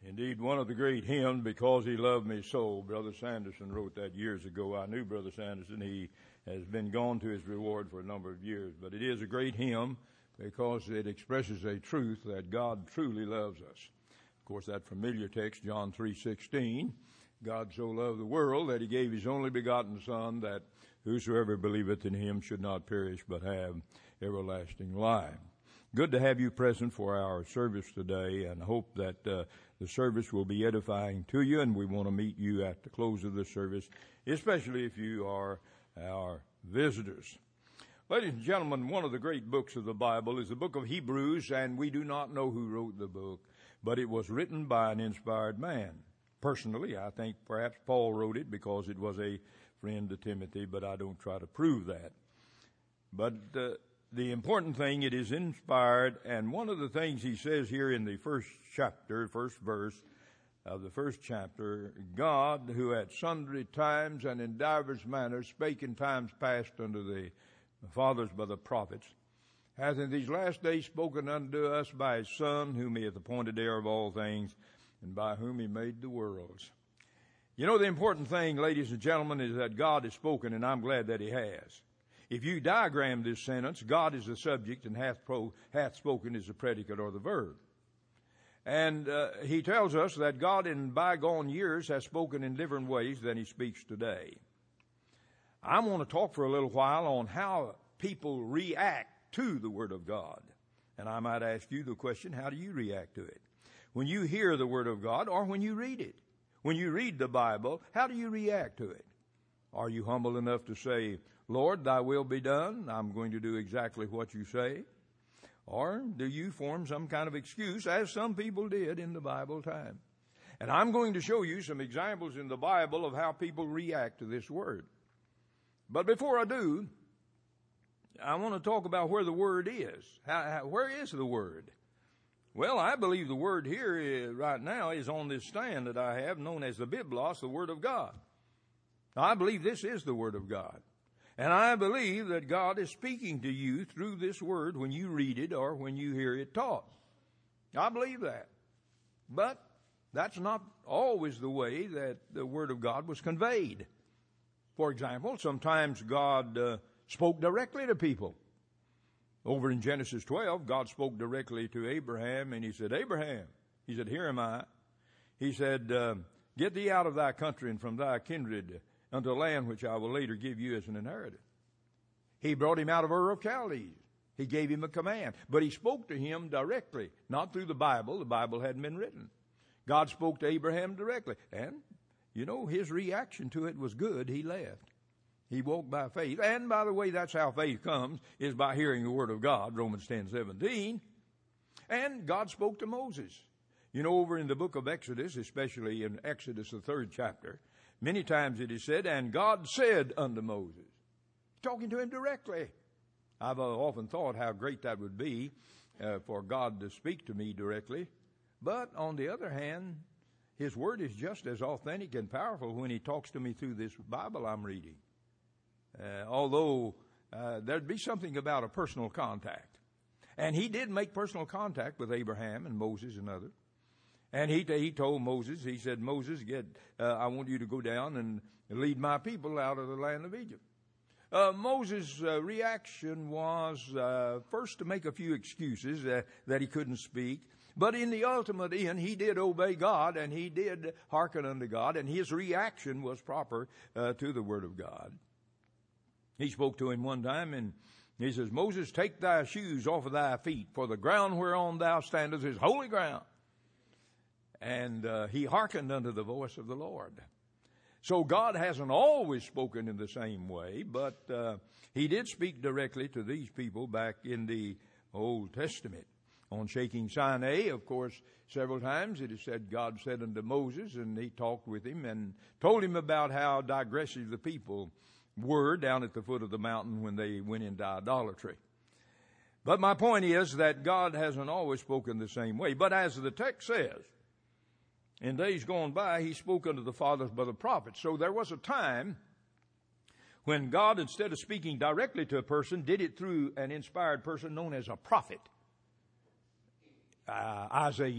Indeed, one of the great hymns, Because He Loved Me So. Brother Sanderson wrote that years ago. I knew Brother Sanderson. He has been gone to his reward for a number of years. But it is a great hymn because it expresses a truth that God truly loves us. Of course, that familiar text, John 3:16, God so loved the world that He gave His only begotten Son, that whosoever believeth in Him should not perish but have everlasting life. Good to have you present for our service today, and hope that the service will be edifying to you, and we want to meet you at the close of the service, especially if you are our visitors. Ladies and gentlemen, one of the great books of the Bible is the book of Hebrews, and we do not know who wrote the book, but it was written by an inspired man. Personally, I think perhaps Paul wrote it because it was a friend to Timothy, but I don't try to prove that. But the important thing, it is inspired, and one of the things he says here in the first verse of the first chapter, God, who at sundry times and in divers manners spake in times past unto the fathers by the prophets, hath in these last days spoken unto us by His Son, whom He hath appointed heir of all things, and by whom He made the worlds. You know, the important thing, ladies and gentlemen, is that God has spoken, and I'm glad that He has. If you diagram this sentence, God is the subject and hath spoken is the predicate or the verb. And he tells us that God in bygone years has spoken in different ways than He speaks today. I want to talk for a little while on how people react to the Word of God. And I might ask you the question, how do you react to it? When you hear the Word of God or when you read it? When you read the Bible, how do you react to it? Are you humble enough to say, Lord, Thy will be done, I'm going to do exactly what You say? Or do you form some kind of excuse, as some people did in the Bible time? And I'm going to show you some examples in the Bible of how people react to this Word. But before I do, I want to talk about where the Word is. Where is the Word? Well, I believe the Word here right now is on this stand that I have, known as the Biblos, the Word of God. Now, I believe this is the Word of God. And I believe that God is speaking to you through this Word when you read it or when you hear it taught. I believe that. But that's not always the way that the Word of God was conveyed. For example, sometimes God spoke directly to people. Over in Genesis 12, God spoke directly to Abraham, and He said, Abraham, He said, here am I. He said, get thee out of thy country and from thy kindred unto a land which I will later give you as an inheritance. He brought him out of Ur of Chaldees. He gave him a command. But He spoke to him directly, not through the Bible. The Bible hadn't been written. God spoke to Abraham directly. And, you know, his reaction to it was good. He left. He walked by faith. And, by the way, that's how faith comes, is by hearing the Word of God, Romans 10:17. And God spoke to Moses. You know, over in the book of Exodus, especially in Exodus, the 3rd chapter, many times it is said, and God said unto Moses, talking to him directly. I've often thought how great that would be for God to speak to me directly. But on the other hand, His Word is just as authentic and powerful when He talks to me through this Bible I'm reading. Although there'd be something about a personal contact. And He did make personal contact with Abraham and Moses and others. And he told Moses, he said, Moses, I want you to go down and lead my people out of the land of Egypt. Moses' reaction was first to make a few excuses that he couldn't speak. But in the ultimate end, he did obey God, and he did hearken unto God, and his reaction was proper to the Word of God. He spoke to him one time, and he says, Moses, take thy shoes off of thy feet, for the ground whereon thou standest is holy ground. And he hearkened unto the voice of the Lord. So God hasn't always spoken in the same way, but He did speak directly to these people back in the Old Testament. On shaking Sinai, of course, several times it is said God said unto Moses, and He talked with him and told him about how digressive the people were down at the foot of the mountain when they went into idolatry. But my point is that God hasn't always spoken the same way. But as the text says, in days gone by, He spoke unto the fathers by the prophets. So there was a time when God, instead of speaking directly to a person, did it through an inspired person known as a prophet. Isaiah,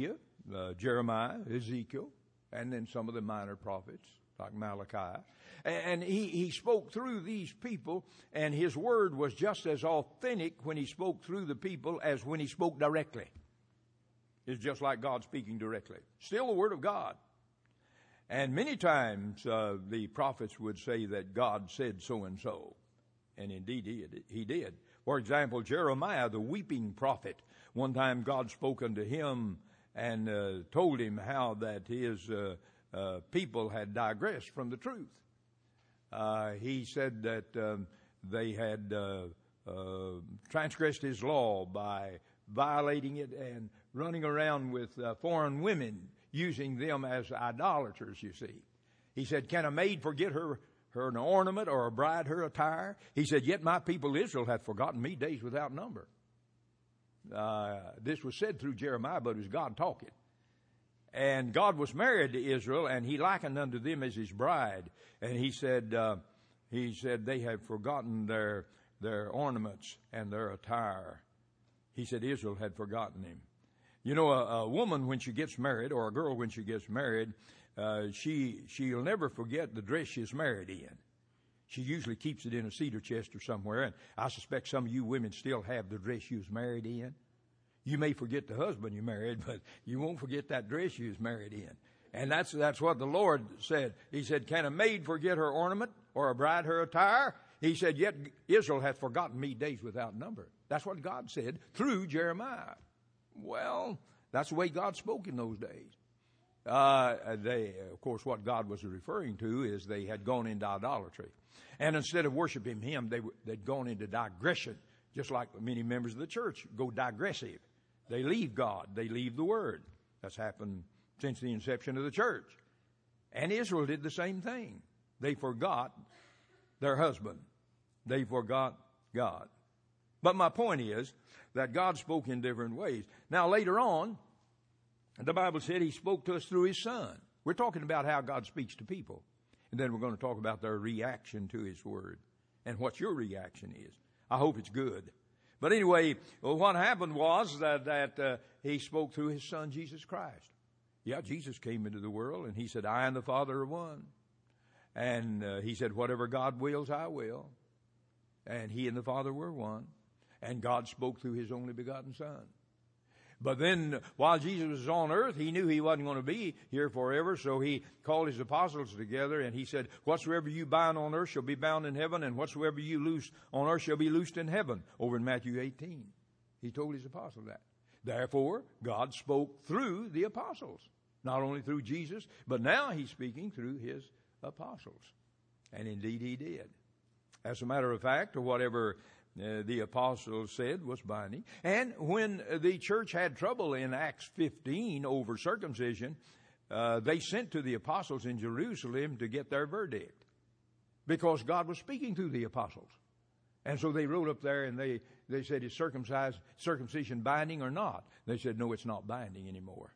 Jeremiah, Ezekiel, and then some of the minor prophets like Malachi. And he spoke through these people, and his word was just as authentic when he spoke through the people as when he spoke directly. It's just like God speaking directly. Still the word of God. And many times the prophets would say that God said so and so. And indeed he did. For example, Jeremiah, the weeping prophet, one time God spoke unto him and told him how that his people had digressed from the truth. He said that they had transgressed his law by violating it and running around with foreign women, using them as idolaters, you see. He said, can a maid forget her an ornament, or a bride her attire? He said, yet my people Israel hath forgotten me days without number. This was said through Jeremiah, but it was God talking. And God was married to Israel, and he likened unto them as his bride. And he said they have forgotten their ornaments and their attire. He said Israel had forgotten him. You know, a woman when she gets married, or a girl when she gets married, she'll never forget the dress she's married in. She usually keeps it in a cedar chest or somewhere, and I suspect some of you women still have the dress you was married in. You may forget the husband you married, but you won't forget that dress you was married in. And that's what the Lord said. He said, can a maid forget her ornament, or a bride her attire? He said, yet Israel hath forgotten me days without number. That's what God said through Jeremiah. Well, that's the way God spoke in those days. Of course, what God was referring to is they had gone into idolatry. And instead of worshiping him, they'd gone into digression, just like many members of the church go digressive. They leave God. They leave the Word. That's happened since the inception of the church. And Israel did the same thing. They forgot their husband. They forgot God. But my point is that God spoke in different ways. Now, later on, the Bible said he spoke to us through his Son. We're talking about how God speaks to people. And then we're going to talk about their reaction to his word and what your reaction is. I hope it's good. But anyway, what happened was that he spoke through his Son, Jesus Christ. Yeah, Jesus came into the world, and he said, I and the Father are one. And he said, whatever God wills, I will. And he and the Father were one. And God spoke through his only begotten Son. But then, while Jesus was on earth, he knew he wasn't going to be here forever, so he called his apostles together, and he said, whatsoever you bind on earth shall be bound in heaven, and whatsoever you loose on earth shall be loosed in heaven, over in Matthew 18. He told his apostles that. Therefore, God spoke through the apostles, not only through Jesus, but now he's speaking through his apostles. And indeed he did. As a matter of fact, or whatever the apostles said was binding. And when the church had trouble in Acts 15 over circumcision, they sent to the apostles in Jerusalem to get their verdict, because God was speaking through the apostles. And so they wrote up there and they said, is circumcision binding or not? They said, no, it's not binding anymore.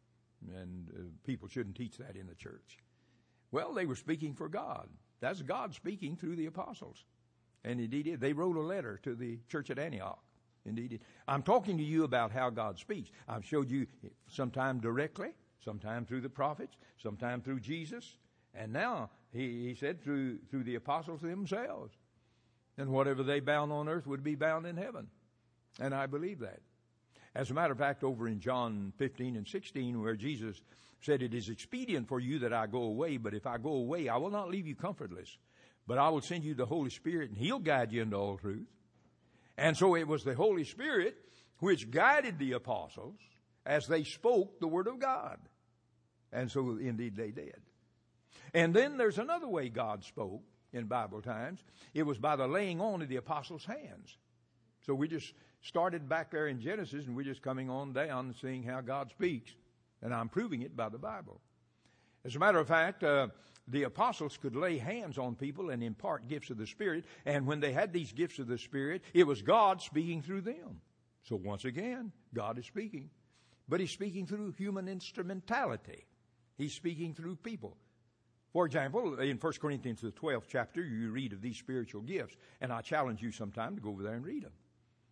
And people shouldn't teach that in the church. Well, they were speaking for God. That's God speaking through the apostles. And indeed, they wrote a letter to the church at Antioch. Indeed, I'm talking to you about how God speaks. I've showed you sometime directly, sometime through the prophets, sometime through Jesus, and now he said through the apostles themselves. And whatever they bound on earth would be bound in heaven. And I believe that. As a matter of fact, over in John 15 and 16, where Jesus said, it is expedient for you that I go away, but if I go away, I will not leave you comfortless. But I will send you the Holy Spirit, and he'll guide you into all truth. And so it was the Holy Spirit which guided the apostles as they spoke the Word of God. And so indeed they did. And then there's another way God spoke in Bible times. It was by the laying on of the apostles' hands. So we just started back there in Genesis, and we're just coming on down and seeing how God speaks. And I'm proving it by the Bible. As a matter of fact, the apostles could lay hands on people and impart gifts of the Spirit. And when they had these gifts of the Spirit, it was God speaking through them. So once again, God is speaking. But he's speaking through human instrumentality. He's speaking through people. For example, in 1 Corinthians, the 12th chapter, you read of these spiritual gifts. And I challenge you sometime to go over there and read them.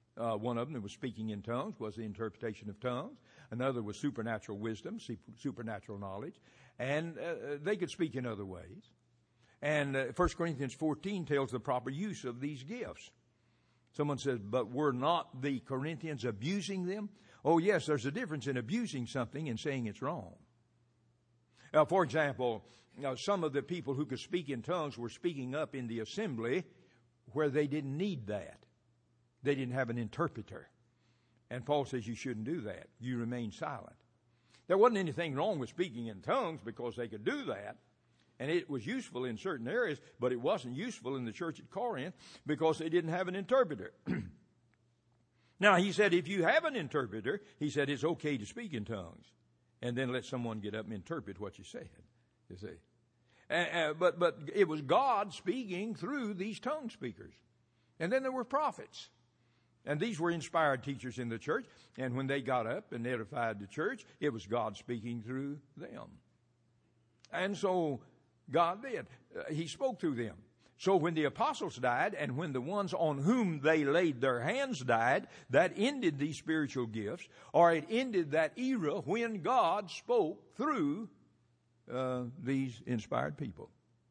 One of them that was speaking in tongues was the interpretation of tongues. Another was supernatural wisdom, supernatural knowledge. And they could speak in other ways. And 1 Corinthians 14 tells the proper use of these gifts. Someone says, but were not the Corinthians abusing them? Oh, yes, there's a difference in abusing something and saying it's wrong. For example, some of the people who could speak in tongues were speaking up in the assembly where they didn't need that. They didn't have an interpreter. And Paul says you shouldn't do that. You remain silent. There wasn't anything wrong with speaking in tongues because they could do that. And it was useful in certain areas, but it wasn't useful in the church at Corinth because they didn't have an interpreter. Now, he said, if you have an interpreter, he said it's okay to speak in tongues. And then let someone get up and interpret what you said, you see. But it was God speaking through these tongue speakers. And then there were prophets. And these were inspired teachers in the church. And when they got up and edified the church, it was God speaking through them. And so God did. He spoke through them. So when the apostles died and when the ones on whom they laid their hands died, that ended these spiritual gifts, or it ended that era when God spoke through these inspired people.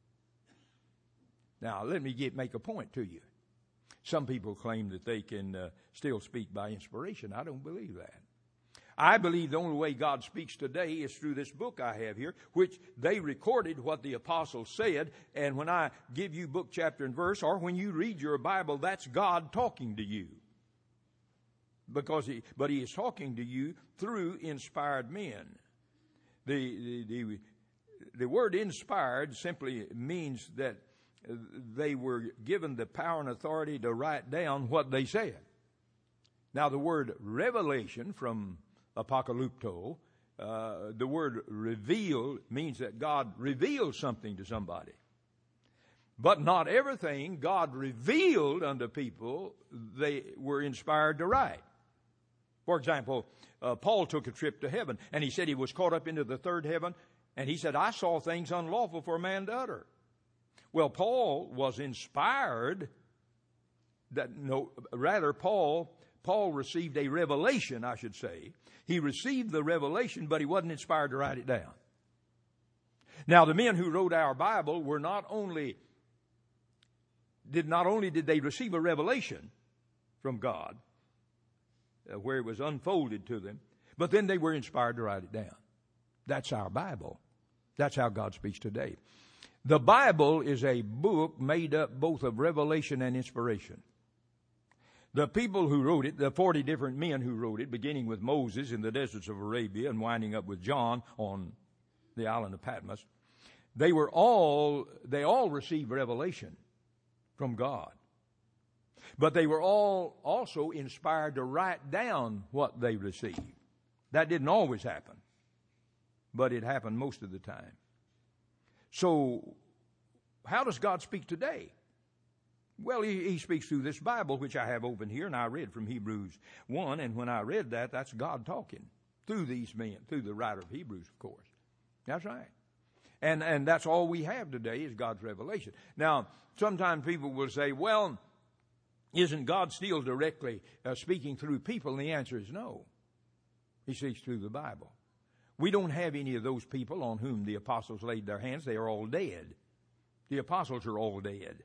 Now, let me make a point to you. Some people claim that they can still speak by inspiration. I don't believe that. I believe the only way God speaks today is through this book I have here, which they recorded what the apostles said. And when I give you book, chapter, and verse, or when you read your Bible, that's God talking to you. But he is talking to you through inspired men. The word inspired simply means that they were given the power and authority to write down what they said. Now, the word revelation from apocalypto, the word reveal means that God reveals something to somebody. But not everything God revealed unto people they were inspired to write. For example, Paul took a trip to heaven, and he said he was caught up into the third heaven, and he said, I saw things unlawful for a man to utter. Well, Paul was inspired. Paul received a revelation, I should say. He received the revelation, but he wasn't inspired to write it down. Now, the men who wrote our Bible were not only did they receive a revelation from God, where it was unfolded to them, but then they were inspired to write it down. That's our Bible. That's how God speaks today. The Bible is a book made up both of revelation and inspiration. The people who wrote it, the 40 different men who wrote it, beginning with Moses in the deserts of Arabia and winding up with John on the island of Patmos, they all received revelation from God. But they were all also inspired to write down what they received. That didn't always happen, but it happened most of the time. So, how does God speak today? Well, he speaks through this Bible, which I have open here, and I read from Hebrews 1, and when I read that, that's God talking through these men, through the writer of Hebrews, of course. That's right. And that's all we have today is God's revelation. Now, sometimes people will say, well, isn't God still directly speaking through people? And the answer is no. He speaks through the Bible. We don't have any of those people on whom the apostles laid their hands. They are all dead. The apostles are all dead.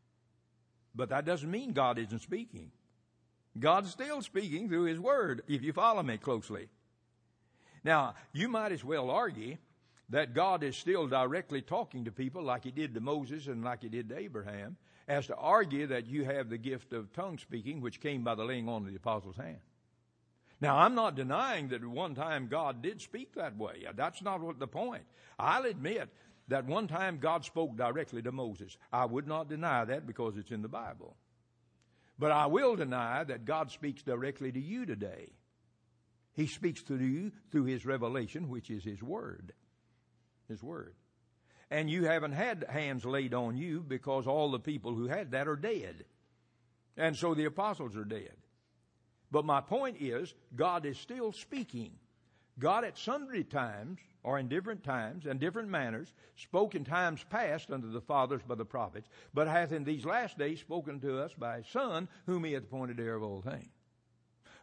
But that doesn't mean God isn't speaking. God's still speaking through His Word, if you follow me closely. Now, you might as well argue that God is still directly talking to people like He did to Moses and like He did to Abraham, as to argue that you have the gift of tongue speaking, which came by the laying on of the apostles' hand. Now, I'm not denying that at one time God did speak that way. That's not the point. I'll admit that one time God spoke directly to Moses. I would not deny that because it's in the Bible. But I will deny that God speaks directly to you today. He speaks to you through His revelation, which is His Word. His Word. And you haven't had hands laid on you because all the people who had that are dead. And so the apostles are dead. But my point is, God is still speaking. God at sundry times, or in different times and different manners, spoke in times past unto the fathers by the prophets, but hath in these last days spoken to us by His Son, whom He hath appointed heir of all things.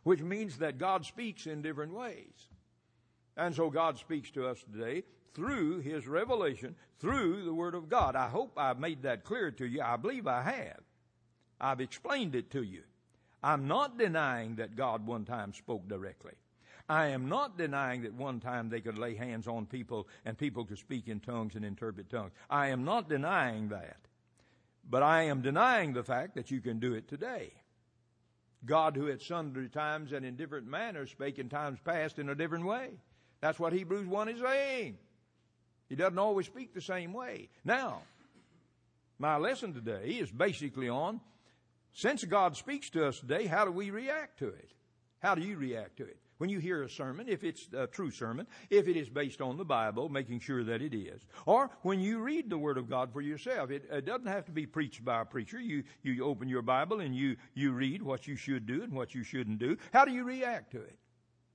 which means that God speaks in different ways. And so God speaks to us today through His revelation, through the Word of God. I hope I've made that clear to you. I believe I have. I've explained it to you. I'm not denying that God one time spoke directly. I am not denying that one time they could lay hands on people and people could speak in tongues and interpret tongues. I am not denying that. But I am denying the fact that you can do it today. God, who at sundry times and in different manners spake in times past in a different way. That's what Hebrews 1 is saying. He doesn't always speak the same way. Now, my lesson today is basically on, since God speaks to us today, how do we react to it? How do you react to it? When you hear a sermon, if it's a true sermon, if it is based on the Bible, making sure that it is. Or when you read the Word of God for yourself, it doesn't have to be preached by a preacher. You open your Bible and you read what you should do and what you shouldn't do. How do you react to it?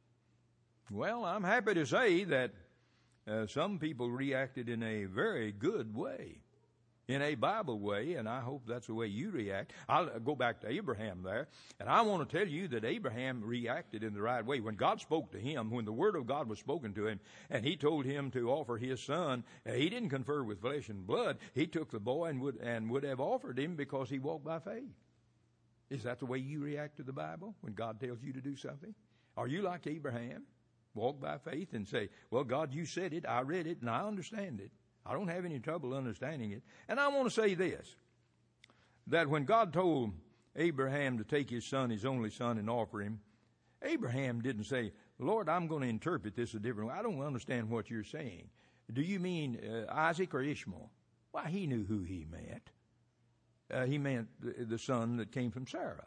Well, I'm happy to say that some people reacted in a very good way, in a Bible way, and I hope that's the way you react. I'll go back to Abraham there, and I want to tell you that Abraham reacted in the right way. When God spoke to him, when the Word of God was spoken to him, and He told him to offer his son, he didn't confer with flesh and blood. He took the boy and would have offered him because he walked by faith. Is that the way you react to the Bible when God tells you to do something? Are you like Abraham? Walk by faith and say, well, God, you said it, I read it, and I understand it. I don't have any trouble understanding it. And I want to say this, that when God told Abraham to take his son, his only son, and offer him, Abraham didn't say, Lord, I'm going to interpret this a different way. I don't understand what you're saying. Do you mean Isaac or Ishmael? Why, he knew who he meant. He meant the son that came from Sarah.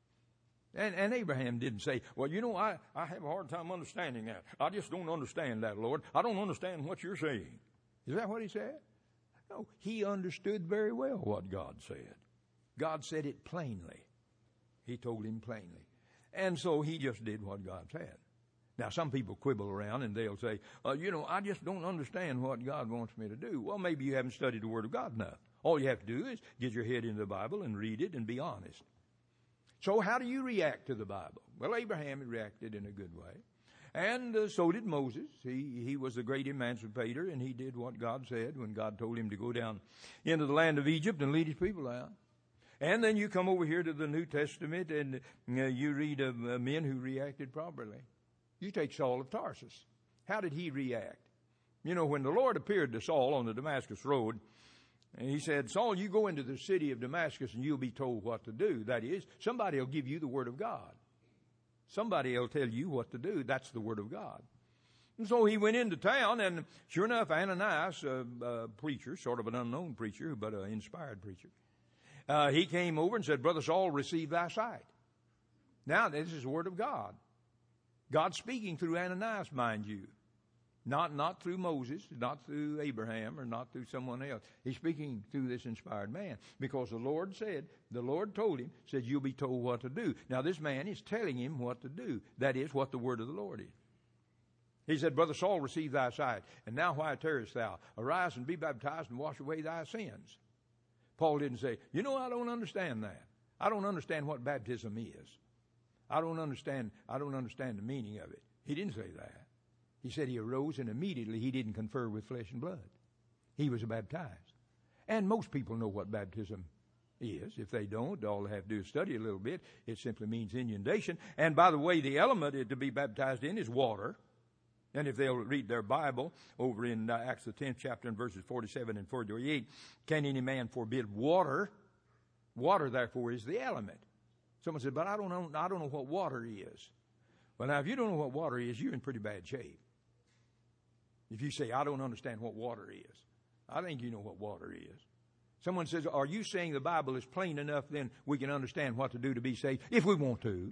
And Abraham didn't say, well, you know, I have a hard time understanding that. I just don't understand that, Lord. I don't understand what you're saying. Is that what he said? No, he understood very well what God said. God said it plainly. He told him plainly. And so he just did what God said. Now, some people quibble around and they'll say, you know, I just don't understand what God wants me to do. Well, maybe you haven't studied the Word of God enough. All you have to do is get your head into the Bible and read it and be honest. So how do you react to the Bible? Well, Abraham reacted in a good way. And so did Moses. He was the great emancipator, and he did what God said when God told him to go down into the land of Egypt and lead his people out. And then you come over here to the New Testament, and you read of men who reacted properly. You take Saul of Tarsus. How did he react? You know, when the Lord appeared to Saul on the Damascus road, and He said, Saul, you go into the city of Damascus and you'll be told what to do. That is, somebody will give you the Word of God. Somebody will tell you what to do. That's the Word of God. And so he went into town, and sure enough, Ananias, a preacher, sort of an unknown preacher, but an inspired preacher, he came over and said, Brother Saul, receive thy sight. Now, this is the Word of God. God speaking through Ananias, mind you. Not through Moses, not through Abraham, or not through someone else. He's speaking through this inspired man. Because the Lord told him, said, you'll be told what to do. Now this man is telling him what to do. That is what the word of the Lord is. He said, Brother Saul, receive thy sight. And now why tarriest thou? Arise and be baptized and wash away thy sins. Paul didn't say, you know, I don't understand that. I don't understand what baptism is. I don't understand the meaning of it. He didn't say that. He said he arose and immediately he didn't confer with flesh and blood. He was baptized. And most people know what baptism is. If they don't, all they have to do is study a little bit. It simply means inundation. And by the way, the element to be baptized in is water. And if they'll read their Bible over in Acts the 10th chapter and verses 47 and 48, can any man forbid water? Water, therefore, is the element. Someone said, but I don't know what water is. Well, now, if you don't know what water is, you're in pretty bad shape. If you say, I don't understand what water is, I think you know what water is. Someone says, are you saying the Bible is plain enough, then we can understand what to do to be saved, if we want to?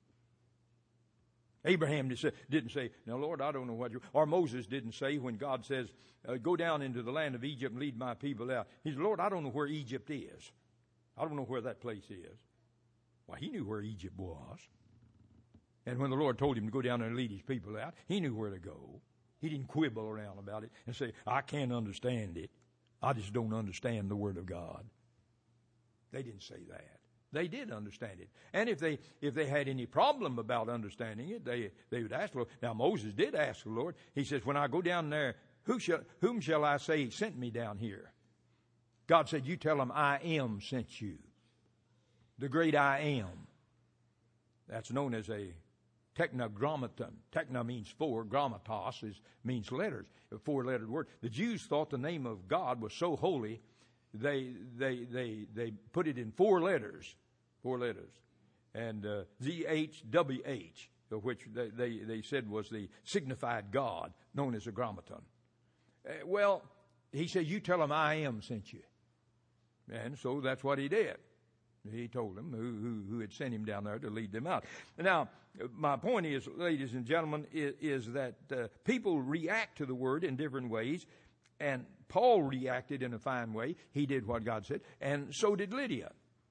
Abraham didn't say, now, Lord, I don't know what you... Or Moses didn't say when God says, go down into the land of Egypt and lead my people out. He said, Lord, I don't know where Egypt is. I don't know where that place is. Well, he knew where Egypt was. And when the Lord told him to go down there and lead his people out, he knew where to go. He didn't quibble around about it and say, I can't understand it. I just don't understand the Word of God. They didn't say that. They did understand it. And if they had any problem about understanding it, they would ask the Lord. Now, Moses did ask the Lord. He says, when I go down there, whom shall I say sent me down here? God said, you tell them I am sent you. The great I am. That's known as a technogrammaton. Techna means four. Grammatos means letters. A four-lettered word. The Jews thought the name of God was so holy, they put it in four letters. Four letters. And ZHWH, which they said was the signified God, known as a grammaton. Well, he said, you tell them I am sent you. And so that's what he did. He told them who had sent him down there to lead them out. Now, my point is, ladies and gentlemen, is that people react to the word in different ways. And Paul reacted in a fine way. He did what God said. And so did Lydia.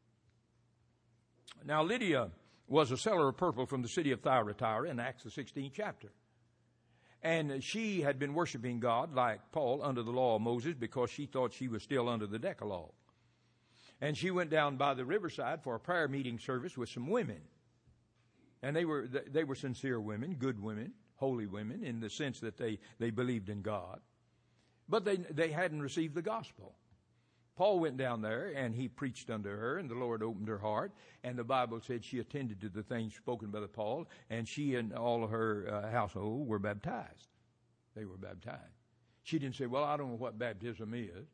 Now, Lydia was a seller of purple from the city of Thyatira in Acts the 16th chapter. And she had been worshiping God like Paul under the law of Moses because she thought she was still under the Decalogue. And she went down by the riverside for a prayer meeting service with some women. And they were sincere women, good women, holy women, in the sense that they believed in God. But they hadn't received the gospel. Paul went down there and he preached unto her, and the Lord opened her heart. And the Bible said she attended to the things spoken by Paul, and she and all of her household were baptized. They were baptized. She didn't say, well, I don't know what baptism is.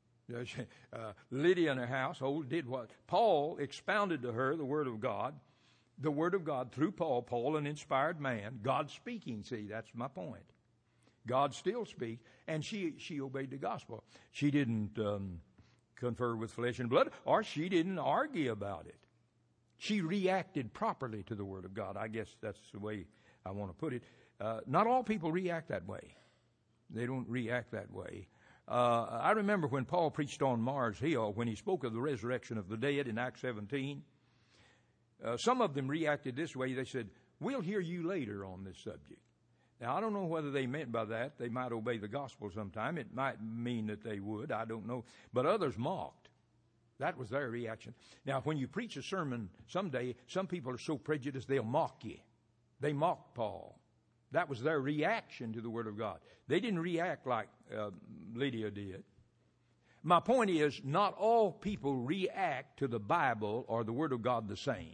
Lydia and her household did what? Paul expounded to her the Word of God through Paul, an inspired man, God speaking. See, that's my point. God still speaks, and she obeyed the gospel. She didn't confer with flesh and blood, or she didn't argue about it. She reacted properly to the Word of God. I guess that's the way I want to put it. Not all people react that way. They don't react that way. I remember when Paul preached on Mars Hill, when he spoke of the resurrection of the dead in Acts 17, some of them reacted this way. They said, we'll hear you later on this subject. Now, I don't know whether they meant by that they might obey the gospel sometime. It might mean that they would. I don't know. But others mocked. That was their reaction. Now, when you preach a sermon someday, some people are so prejudiced they'll mock you. They mocked Paul. That was their reaction to the Word of God. They didn't react like Lydia did. My point is, not all people react to the Bible or the Word of God the same.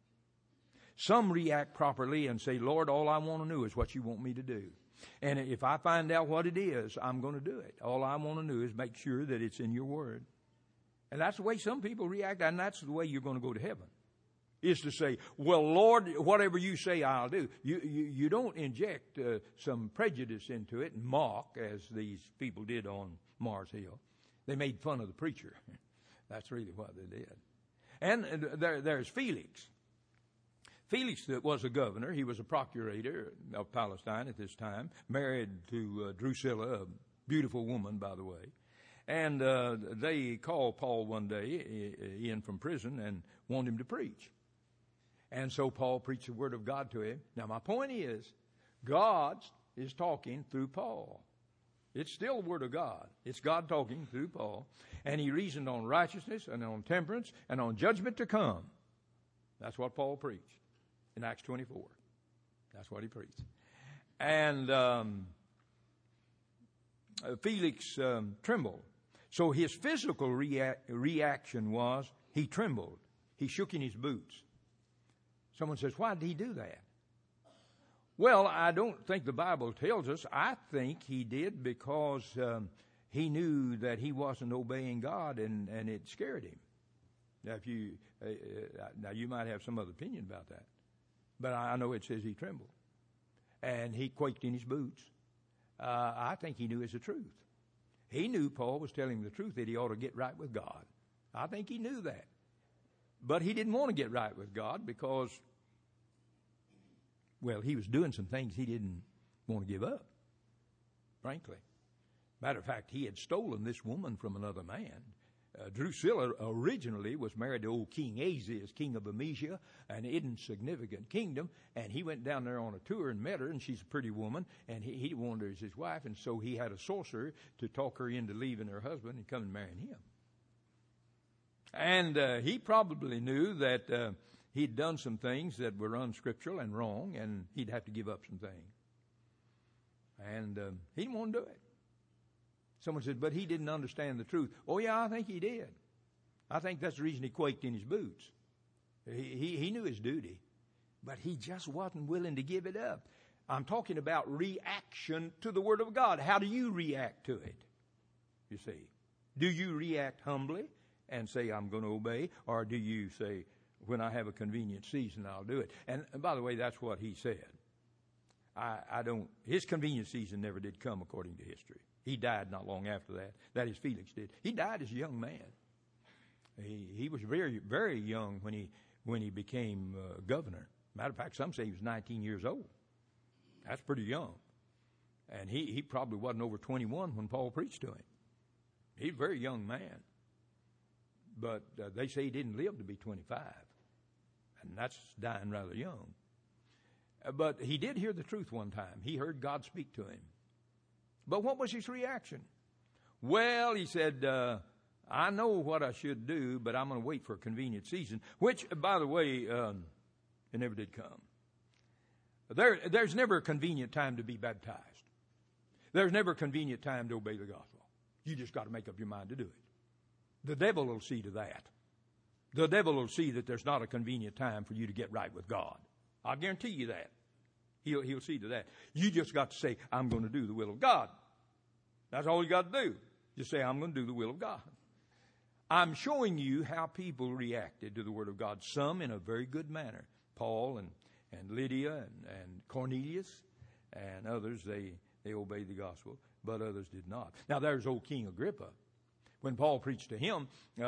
Some react properly and say, Lord, all I want to know is what you want me to do. And if I find out what it is, I'm going to do it. All I want to do is make sure that it's in your Word. And that's the way some people react, and that's the way you're going to go to heaven. Is to say, well, Lord, whatever you say, I'll do. You don't inject some prejudice into it and mock, as these people did on Mars Hill. They made fun of the preacher. That's really what they did. And there's Felix. Felix was a governor. He was a procurator of Palestine at this time, married to Drusilla, a beautiful woman, by the way. And they called Paul one day in from prison and wanted him to preach. And so Paul preached the Word of God to him. Now, my point is, God is talking through Paul. It's still the Word of God. It's God talking through Paul. And he reasoned on righteousness and on temperance and on judgment to come. That's what Paul preached in Acts 24. That's what he preached. And Felix trembled. So his physical reaction was he trembled. He shook in his boots. Someone says, why did he do that? Well, I don't think the Bible tells us. I think he did because he knew that he wasn't obeying God, and it scared him. Now, you might have some other opinion about that, but I know it says he trembled, and he quaked in his boots. I think he knew it's the truth. He knew Paul was telling him the truth, that he ought to get right with God. I think he knew that. But he didn't want to get right with God because, well, he was doing some things he didn't want to give up, frankly. Matter of fact, he had stolen this woman from another man. Drusilla originally was married to old King Aziz, king of Emesa, an insignificant kingdom, and he went down there on a tour and met her, and she's a pretty woman, and he wanted her as his wife, and so he had a sorcerer to talk her into leaving her husband and coming and marrying him. And he probably knew that he'd done some things that were unscriptural and wrong, and he'd have to give up some things. And he didn't want to do it. Someone said, but he didn't understand the truth. Oh, yeah, I think he did. I think that's the reason he quaked in his boots. He knew his duty, but he just wasn't willing to give it up. I'm talking about reaction to the Word of God. How do you react to it? You see, do you react humbly and say, I'm going to obey? Or do you say, when I have a convenient season, I'll do it? And by the way, that's what he said. His convenient season never did come according to history. He died not long after that. That is, Felix did. He died as a young man. He was very, very young when he became governor. Matter of fact, some say he was 19 years old. That's pretty young. And he probably wasn't over 21 when Paul preached to him. He's a very young man. But they say he didn't live to be 25. And that's dying rather young. But he did hear the truth one time. He heard God speak to him. But what was his reaction? Well, he said, I know what I should do, but I'm going to wait for a convenient season, which, by the way, it never did come. There's never a convenient time to be baptized. There's never a convenient time to obey the gospel. You just got to make up your mind to do it. The devil will see to that. The devil will see that there's not a convenient time for you to get right with God. I'll guarantee you that. He'll see to that. You just got to say, I'm going to do the will of God. That's all you got to do. Just say, I'm going to do the will of God. I'm showing you how people reacted to the Word of God. Some in a very good manner. Paul and Lydia and Cornelius and others, they obeyed the gospel, but others did not. Now there's old King Agrippa. When Paul preached to him,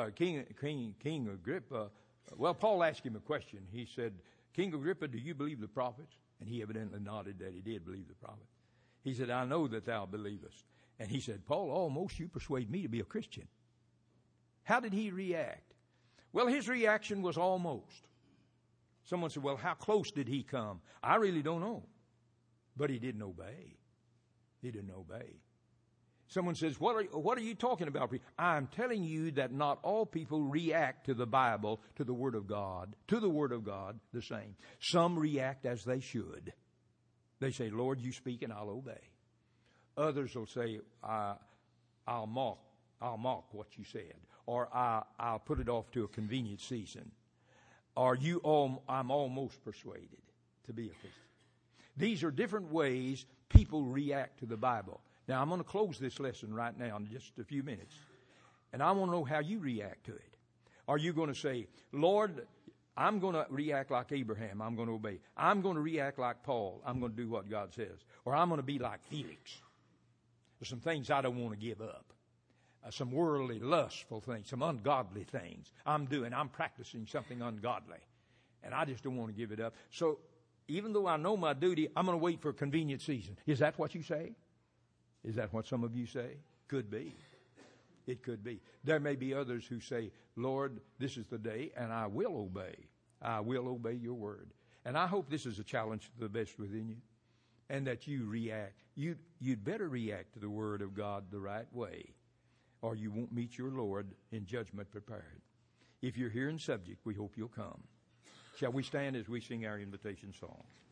King Agrippa, well, Paul asked him a question. He said, King Agrippa, do you believe the prophets? And he evidently nodded that he did believe the prophets. He said, I know that thou believest. And he said, Paul, almost you persuade me to be a Christian. How did he react? Well, his reaction was almost. Someone said, well, how close did he come? I really don't know. But he didn't obey. He didn't obey. Someone says, what are you talking about? I'm telling you that not all people react to the Bible, to the Word of God, the same. Some react as they should. They say, Lord, you speak and I'll obey. Others will say, I'll mock what you said. Or I'll put it off to a convenient season. Or I'm almost persuaded to be a Christian. These are different ways people react to the Bible. Now, I'm going to close this lesson right now in just a few minutes. And I want to know how you react to it. Are you going to say, Lord, I'm going to react like Abraham. I'm going to obey. I'm going to react like Paul. I'm going to do what God says. Or I'm going to be like Felix. There's some things I don't want to give up. Some worldly, lustful things, some ungodly things I'm doing. I'm practicing something ungodly. And I just don't want to give it up. So even though I know my duty, I'm going to wait for a convenient season. Is that what you say? Is that what some of you say? Could be. It could be. There may be others who say, Lord, this is the day, and I will obey. I will obey your word. And I hope this is a challenge to the best within you, and that you react. You'd better react to the word of God the right way, or you won't meet your Lord in judgment prepared. If you're here in subject, we hope you'll come. Shall we stand as we sing our invitation song?